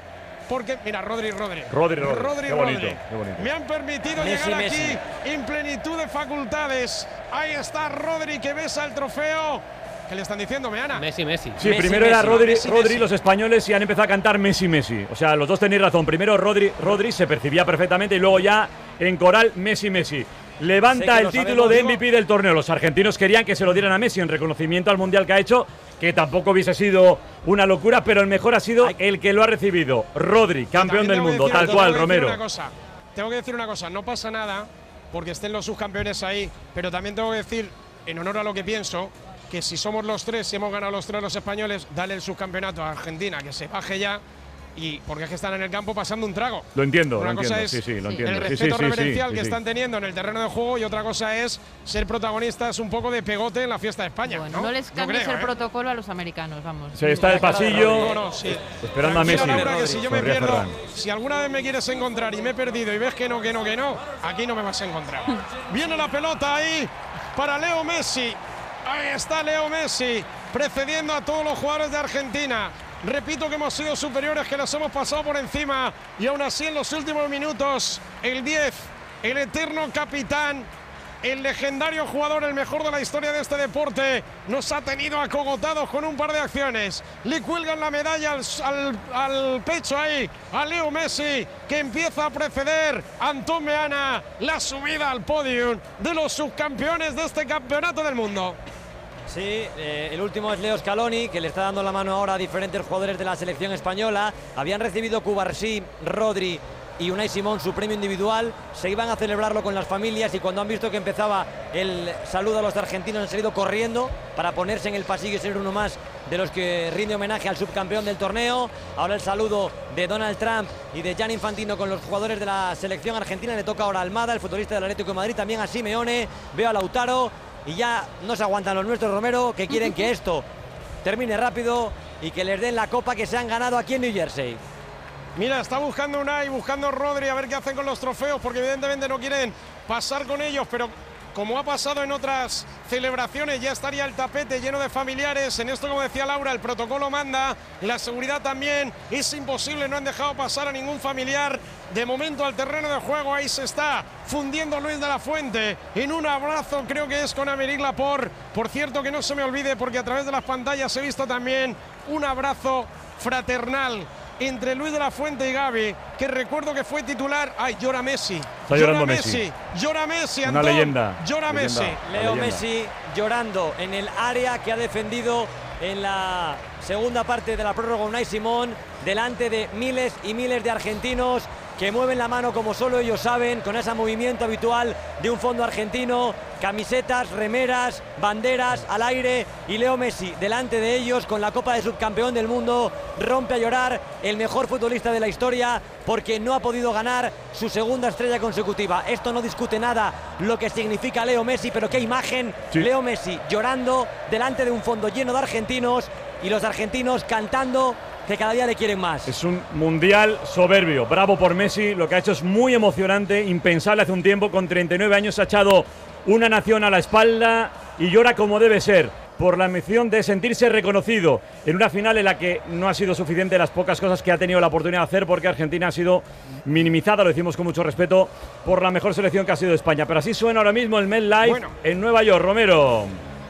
porque, mira, Rodri.
Qué bonito, qué bonito.
Me han permitido
Messi,
llegar
Messi.
aquí en plenitud de facultades. Ahí está Rodri que besa el trofeo. ¿Qué le están diciendo, Meana?
Messi.
Sí,
Messi,
primero era
Messi.
Rodri, los españoles, y han empezado a cantar Messi. O sea, los dos tenéis razón. Primero Rodri se percibía perfectamente y luego ya en coral Messi. Levanta el título de MVP del torneo. Los argentinos querían que se lo dieran a Messi en reconocimiento al mundial que ha hecho, que tampoco hubiese sido una locura, pero el mejor ha sido el que lo ha recibido. Rodri, campeón del mundo, tal cual, Romero.
Tengo que decir una cosa, no pasa nada porque estén los subcampeones ahí, pero también tengo que decir, en honor a lo que pienso, que si somos los tres, si hemos ganado los tres los españoles, dale el subcampeonato a Argentina, que se baje ya. Y porque es que están en el campo pasando un trago.
Lo entiendo,
Una
lo
cosa
entiendo.
es
Sí, lo entiendo.
el respeto reverencial que
sí.
están teniendo en el terreno de juego y otra cosa es ser protagonistas un poco de pegote en la fiesta de España.
Bueno, no les cambies el protocolo a los americanos, vamos.
Se está el pasillo esperando a Messi.
Laura, que si yo me pierdo, si alguna vez me quieres encontrar y me he perdido y ves que no, aquí no me vas a encontrar. Viene la pelota ahí para Leo Messi. Ahí está Leo Messi, precediendo a todos los jugadores de Argentina. Repito que hemos sido superiores, que los hemos pasado por encima y aún así en los últimos minutos el 10, el eterno capitán, el legendario jugador, el mejor de la historia de este deporte, nos ha tenido acogotados con un par de acciones. Le cuelgan la medalla al pecho ahí a Leo Messi, que empieza a preceder a Antón Meana la subida al podium de los subcampeones de este campeonato del mundo.
Sí, el último es Leo Scaloni, que le está dando la mano ahora a diferentes jugadores de la selección española. Habían recibido Cubarsí, Rodri y Unai Simón su premio individual. Se iban a celebrarlo con las familias y cuando han visto que empezaba el saludo a los argentinos han salido corriendo para ponerse en el pasillo y ser uno más de los que rinde homenaje al subcampeón del torneo. Ahora el saludo de Donald Trump y de Gianni Infantino con los jugadores de la selección argentina. Le toca ahora a Almada, el futbolista del Atlético de Madrid, también a Simeone. Veo a Lautaro. Y ya no se aguantan los nuestros, Romero, que quieren que esto termine rápido y que les den la copa que se han ganado aquí en New Jersey.
Mira, está buscando Unai, buscando Rodri, a ver qué hacen con los trofeos, porque evidentemente no quieren pasar con ellos, pero como ha pasado en otras celebraciones, ya estaría el tapete lleno de familiares. En esto, como decía Laura, el protocolo manda, la seguridad también. Es imposible, no han dejado pasar a ningún familiar. De momento al terreno de juego, ahí se está fundiendo Luis de la Fuente en un abrazo, creo que es con Aymeric Laporte. Por cierto, que no se me olvide, porque a través de las pantallas he visto también un abrazo fraternal entre Luis de la Fuente y Gavi, que recuerdo que fue titular. ¡Ay, llora Messi!
Está llorando Messi.
Llora Messi,
Una
Antón.
leyenda.
Llora Messi.
Leo Messi llorando en el área que ha defendido en la segunda parte de la prórroga Unai Simón, delante de miles y miles de argentinos que mueven la mano como solo ellos saben, con ese movimiento habitual de un fondo argentino, camisetas, remeras, banderas al aire, y Leo Messi delante de ellos con la Copa de Subcampeón del Mundo. Rompe a llorar el mejor futbolista de la historia porque no ha podido ganar su segunda estrella consecutiva. Esto no discute nada lo que significa Leo Messi, pero qué imagen. Leo Messi llorando delante de un fondo lleno de argentinos y los argentinos cantando que cada día le quieren más.
Es un mundial soberbio. Bravo por Messi. Lo que ha hecho es muy emocionante, impensable hace un tiempo. Con 39 años se ha echado una nación a la espalda y llora como debe ser, por la emoción de sentirse reconocido en una final en la que no ha sido suficiente las pocas cosas que ha tenido la oportunidad de hacer, porque Argentina ha sido minimizada, lo decimos con mucho respeto, por la mejor selección que ha sido España. Pero así suena ahora mismo el MetLife en Nueva York. Romero.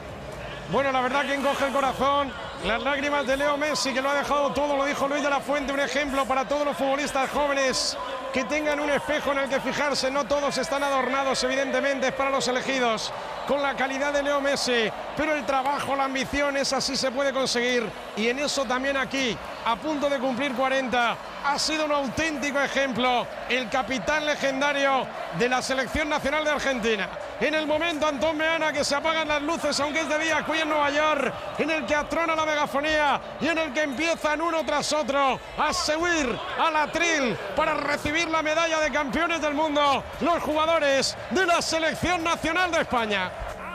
Bueno, la verdad que encoge el corazón. Las lágrimas de Leo Messi, que lo ha dejado todo, lo dijo Luis de la Fuente, un ejemplo para todos los futbolistas jóvenes que tengan un espejo en el que fijarse. No todos están adornados, evidentemente, es para los elegidos, con la calidad de Leo Messi, pero el trabajo, la ambición, esa sí se puede conseguir, y en eso también aquí, a punto de cumplir 40, ha sido un auténtico ejemplo el capitán legendario de la selección nacional de Argentina. En el momento, Antón Meana, que se apagan las luces, aunque es de día, aquí en Nueva York, en el que atrona la megafonía y en el que empiezan uno tras otro a subir al atril para recibir la medalla de campeones del mundo los jugadores de la selección nacional de España.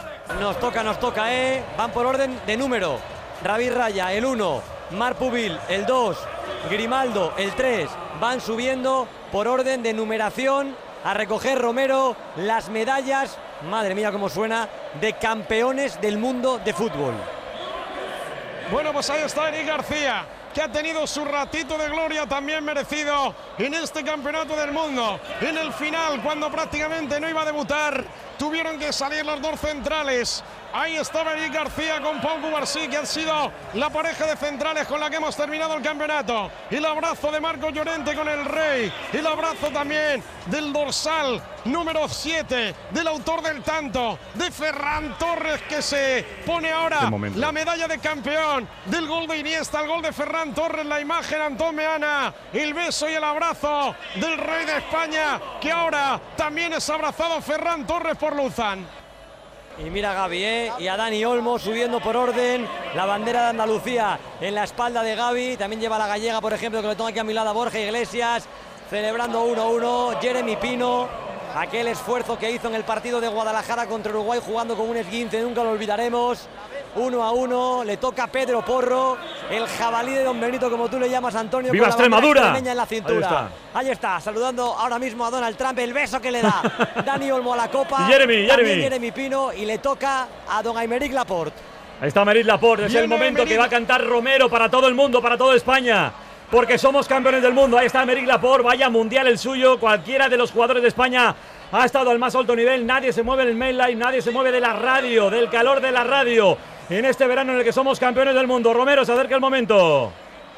Nos toca, van por orden de número. David Raya, el 1, Marc Pubil, el 2, Grimaldo, el 3. Van subiendo por orden de numeración a recoger, Romero, las medallas, madre mía cómo suena, de campeones del mundo de fútbol.
Bueno, pues ahí está Eric García, que ha tenido su ratito de gloria también merecido en este campeonato del mundo. En el final, cuando prácticamente no iba a debutar, tuvieron que salir los dos centrales. Ahí estaba Eric García con Pau Cubarsí, que han sido la pareja de centrales con la que hemos terminado el campeonato. El abrazo de Marco Llorente con el Rey. El abrazo también del dorsal número 7, del autor del tanto, de Ferran Torres, que se pone ahora la medalla de campeón, del gol de Iniesta, el gol de Ferran Torres, la imagen Antón Meana, el beso y el abrazo del Rey de España, que ahora también es abrazado Ferran Torres por Luzán.
Y mira a Gaby, y a Dani Olmo subiendo por orden, la bandera de Andalucía en la espalda de Gaby, también lleva la gallega, por ejemplo, que lo tengo aquí a mi lado, Borja Iglesias, celebrando 1-1, Jeremy Pino, aquel esfuerzo que hizo en el partido de Guadalajara contra Uruguay jugando con un esguince, nunca lo olvidaremos. 1-1, le toca a Pedro Porro, el jabalí de Don Benito, como tú le llamas, Antonio.
¡Viva
con la
Extremadura!
extremeña en la cintura. Ahí está, saludando ahora mismo a Donald Trump, el beso que le da Dani Olmo a la copa. Jeremy Pino, y le toca a don Aymeric Laporte.
Ahí está Aymeric Laporte, es el momento que va a cantar Romero para todo el mundo, para toda España, porque somos campeones del mundo. Ahí está Aymeric Laporte, vaya mundial el suyo. Cualquiera de los jugadores de España ha estado al más alto nivel, nadie se mueve en el main line, nadie se mueve de la radio, del calor de la radio, en este verano en el que somos campeones del mundo. Romero, se acerca el momento.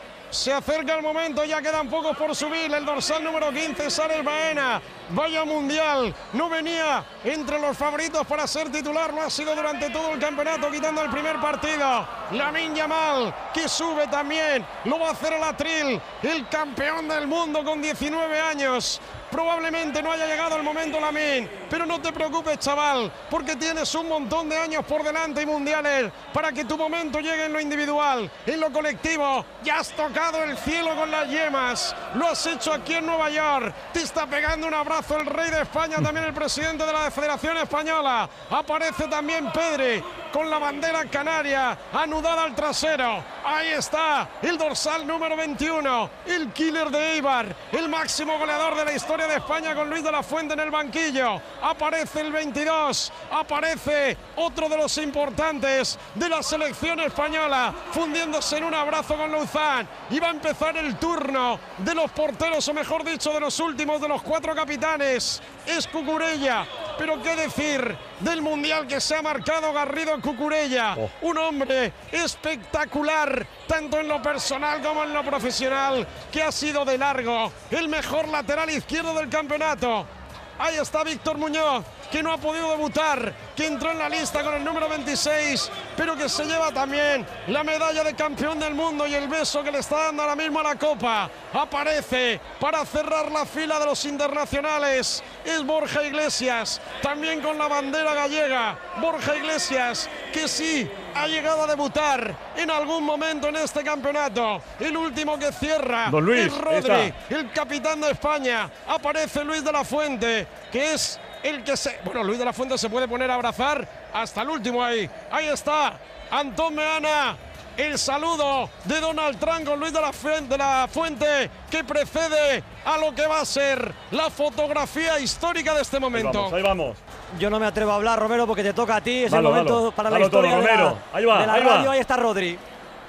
Se acerca el momento, ya quedan pocos por subir. El dorsal número 15, Sárez Baena. Vaya mundial, no venía entre los favoritos para ser titular, lo ha sido durante todo el campeonato, quitando el primer partido. Lamine Yamal, que sube también, lo va a hacer el Atril, el campeón del mundo con 19 años. Probablemente no haya llegado el momento, Lamine, pero no te preocupes, chaval, porque tienes un montón de años por delante y mundiales para que tu momento llegue en lo individual, en lo colectivo. Ya has tocado el cielo con las yemas, lo has hecho aquí en Nueva York, te está pegando un abrazo el Rey de España, también el presidente de la Federación Española. Aparece también Pedri con la bandera canaria anudada al trasero. Ahí está el dorsal número 21, el killer de Eibar, el máximo goleador de la historia de España, con Luis de la Fuente en el banquillo. Aparece el 22, aparece otro de los importantes de la selección española, fundiéndose en un abrazo con Luzán. Y va a empezar el turno de los porteros, o mejor dicho, de los últimos, de los 4 capitanes. Es Cucurella, pero qué decir del mundial que se ha marcado Garrido Cucurella, un hombre espectacular, tanto en lo personal como en lo profesional, que ha sido de largo el mejor lateral izquierdo del campeonato. Ahí está Víctor Muñoz, que no ha podido debutar, que entró en la lista con el número 26, pero que se lleva también la medalla de campeón del mundo y el beso que le está dando ahora mismo a la copa. Aparece para cerrar la fila de los internacionales, es Borja Iglesias, también con la bandera gallega. Borja Iglesias, que sí ha llegado a debutar en algún momento en este campeonato. El último que cierra
Don Luis,
es Rodri, el capitán de España. Aparece Luis de la Fuente, que es el que se... Bueno, Luis de la Fuente se puede poner a abrazar hasta el último ahí. Ahí está Antón Meana. El saludo de Donald Trump con Luis de la Fuente, que precede a lo que va a ser la fotografía histórica de este momento.
Ahí vamos.
Yo no me atrevo a hablar, Romero, porque te toca a ti. Es
Dalo,
el momento
dalo,
para
dalo
la historia
todo,
de la,
Romero. Ahí va,
de la
ahí
radio.
va.
Ahí está Rodri.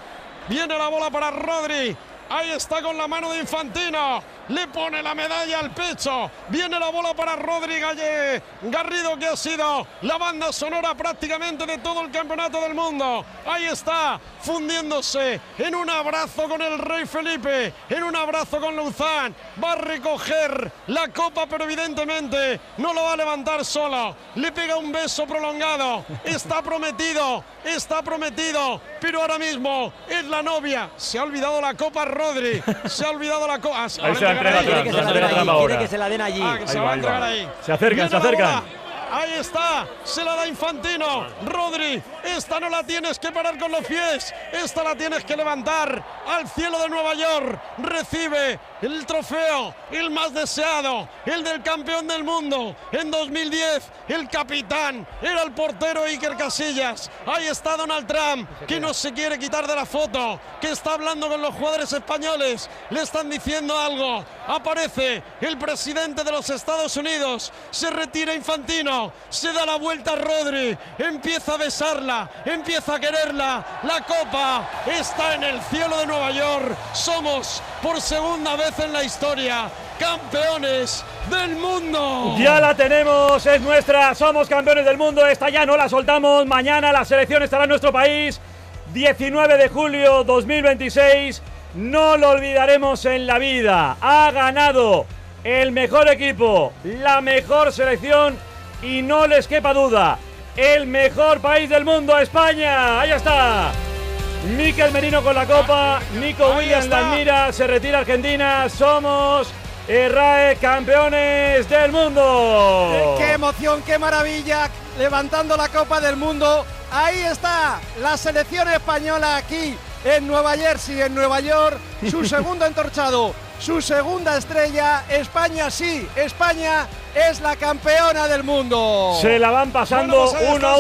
Viene la bola para Rodri. Ahí está con la mano de Infantino. Le pone la medalla al pecho. Viene la bola para Rodri Garrido, que ha sido la banda sonora prácticamente de todo el campeonato del mundo. Ahí está, fundiéndose en un abrazo con el Rey Felipe, en un abrazo con Luzán. Va a recoger la copa, pero evidentemente no lo va a levantar solo. Le pega un beso prolongado. Está prometido, pero ahora mismo es la novia. Se ha olvidado la copa Rodri, se ha olvidado la copa.
Ahí se la entrega atrás,
quiere que se la den allí.
Que se va a entregar ahí.
Se acercan.
Ahí está, se la da Infantino. Rodri, esta no la tienes que parar con los pies, esta la tienes que levantar al cielo de Nueva York. Recibe el trofeo, el más deseado, el del campeón del mundo. En 2010, el capitán era el portero Iker Casillas. Ahí está Donald Trump, que no se quiere quitar de la foto, que está hablando con los jugadores españoles. Le están diciendo algo. Aparece el presidente de los Estados Unidos. Se retira Infantino. cielo. Se da la vuelta Rodri, empieza a besarla, empieza a quererla. La copa está en el cielo de Nueva York. Somos por segunda vez en la historia campeones del mundo.
Ya la tenemos, es nuestra, somos campeones del mundo. Esta ya no la soltamos. Mañana la selección estará en nuestro país. 19 de julio 2026. No lo olvidaremos en la vida. Ha ganado el mejor equipo, la mejor selección y no les quepa duda, el mejor país del mundo, España. Ahí está. Mikel Merino con la copa, Nico Williams la admira, se retira Argentina. Somos RAE campeones del mundo.
¡Qué emoción, qué maravilla! Levantando la Copa del Mundo. Ahí está la selección española aquí en Nueva Jersey, en Nueva York. Su segundo entorchado, su segunda estrella. España sí, España es la campeona del mundo.
Se la van pasando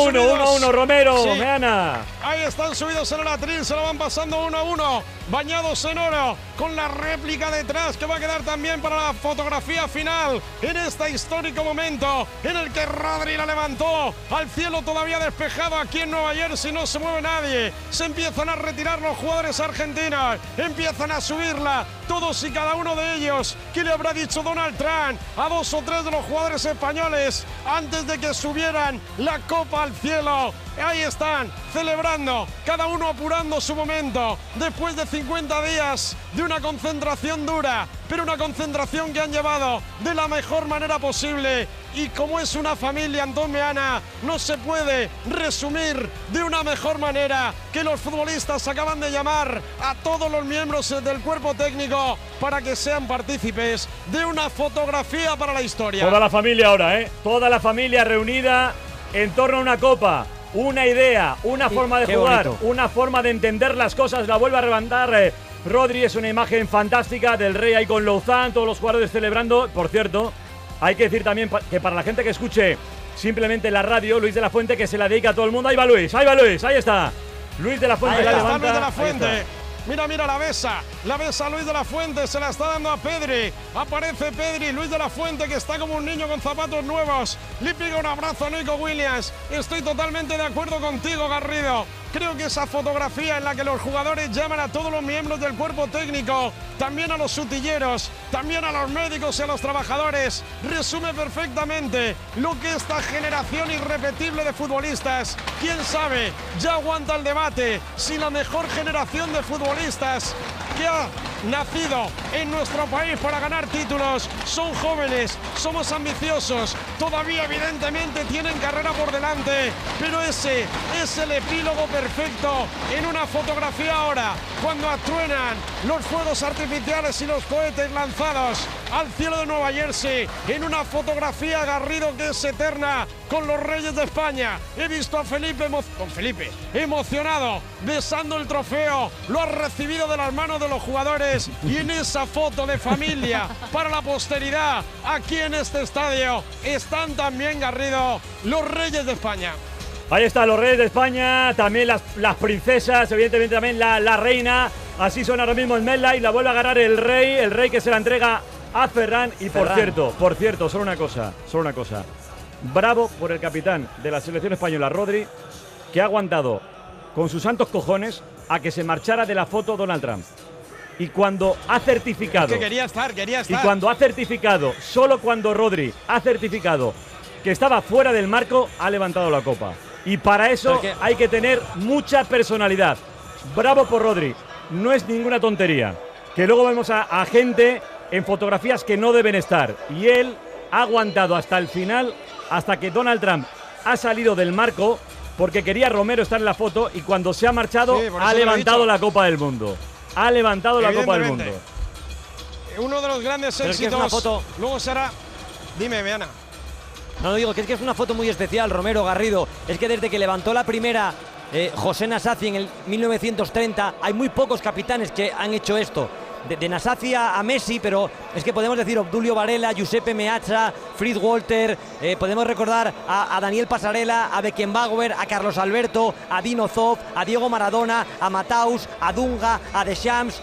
1-1, Romero,
Sí.
Meana.
Ahí están subidos en el atril, se lo van pasando 1-1, bañados en oro, con la réplica detrás que va a quedar también para la fotografía final en este histórico momento en el que Rodri la levantó al cielo todavía despejado aquí en Nueva Jersey. No se mueve nadie, se empiezan a retirar los jugadores argentinos, empiezan a subirla todos y cada uno de ellos. ¿Qué le habrá dicho Donald Trump a 2 o 3 de los jugadores españoles antes de que subieran la copa al cielo? Ahí están, celebrando, cada uno apurando su momento, después de 50 días de una concentración dura, pero una concentración que han llevado de la mejor manera posible. Y como es una familia, Antón Meana, no se puede resumir de una mejor manera que los futbolistas acaban de llamar a todos los miembros del cuerpo técnico para que sean partícipes de una fotografía para la historia.
Toda la familia ahora, toda la familia reunida en torno a una copa. Una idea, una forma de
qué
jugar,
bonito.
una forma de entender las cosas. La vuelve a levantar Rodri. Es una imagen fantástica del Rey ahí con Louzán, todos los jugadores celebrando. Por cierto, hay que decir también que para la gente que escuche simplemente la radio, Luis de la Fuente, que se la dedica a todo el mundo. Ahí va Luis, ahí está. Luis de la Fuente
Ahí
la
está
levanta.
Luis de la
Ahí
Fuente.
está.
Mira, la besa Luis de la Fuente, se la está dando a Pedri. Aparece Pedri, Luis de la Fuente, que está como un niño con zapatos nuevos. Le pega un abrazo a Nico Williams. Estoy totalmente de acuerdo contigo, Garrido. Creo que esa fotografía en la que los jugadores llaman a todos los miembros del cuerpo técnico, también a los sutilleros, también a los médicos y a los trabajadores, resume perfectamente lo que esta generación irrepetible de futbolistas, quién sabe, ya aguanta el debate si la mejor generación de futbolistas que ha nacido en nuestro país para ganar títulos son jóvenes, somos ambiciosos, todavía evidentemente tienen carrera por delante, pero ese es el epílogo perfecto en una fotografía ahora, cuando atruenan los fuegos artificiales y los cohetes lanzados al cielo de Nueva Jersey, en una fotografía, Garrido, que es eterna, con los Reyes de España. He visto a Felipe emocionado, besando el trofeo, lo ha recibido de las manos de los jugadores, y en esa foto de familia para la posteridad, aquí en este estadio, están también, Garrido, los Reyes de España.
Ahí están los Reyes de España, también las princesas, evidentemente también la reina. Así son ahora mismo en MetLife, la vuelve a agarrar el rey que se la entrega a Ferran. Y por cierto, solo una cosa. Bravo por el capitán de la selección española, Rodri, que ha aguantado con sus santos cojones a que se marchara de la foto Donald Trump. Y cuando ha certificado...
Que quería estar.
Y cuando ha certificado, solo cuando Rodri ha certificado que estaba fuera del marco, ha levantado la copa. Y para eso hay que tener mucha personalidad. Bravo por Rodri. No es ninguna tontería. Que luego vemos a gente en fotografías que no deben estar. Y él ha aguantado hasta el final, hasta que Donald Trump ha salido del marco, porque quería Romero estar en la foto, y cuando se ha marchado, ha levantado la Copa del Mundo. Ha levantado la Copa del Mundo.
Uno de los grandes
Pero
éxitos.
es que es una foto...
Luego será... Dime, Meana.
No, digo que es una foto muy especial, Romero, Garrido. Es que desde que levantó la primera José Nasazzi en el 1930, hay muy pocos capitanes que han hecho esto. De Nasazzi a Messi, pero es que podemos decir Obdulio Varela, Giuseppe Meazza, Fritz Walter, podemos recordar a Daniel Passarella, a Beckenbauer, a Carlos Alberto, a Dino Zoff, a Diego Maradona, a Mataus, a Dunga, a Deschamps.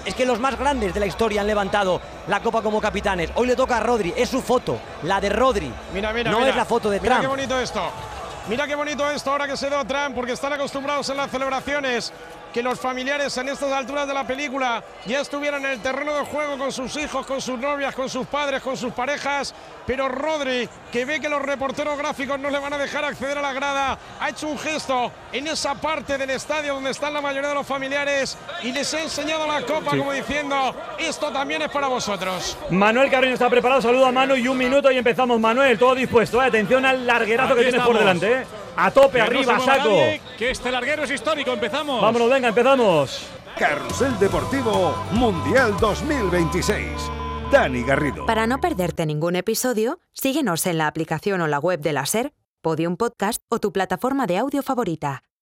Es que los más grandes de la historia han levantado la copa como capitanes. Hoy le toca a Rodri, es su foto, la de Rodri.
Mira,
no es la foto de Trump.
Mira qué bonito esto. Mira qué bonito esto ahora que se da Trump, porque están acostumbrados en las celebraciones que los familiares en estas alturas de la película ya estuvieran en el terreno de juego con sus hijos, con sus novias, con sus padres, con sus parejas. Pero Rodri, que ve que los reporteros gráficos no le van a dejar acceder a la grada, ha hecho un gesto en esa parte del estadio donde están la mayoría de los familiares y les ha enseñado la copa, como diciendo, esto también es para vosotros.
Manuel Carreño está preparado, saluda a Manu y 1 minuto y empezamos. Manuel, todo dispuesto, atención al larguerazo que tienes por delante, A tope,
que
arriba,
no se mueva
saco.
Nadie, que este larguero es histórico, empezamos.
Vámonos, venga, empezamos.
Carrusel Deportivo Mundial 2026. Dani Garrido.
Para no perderte ningún episodio, síguenos en la aplicación o la web de la SER, Podium Podcast o tu plataforma de audio favorita.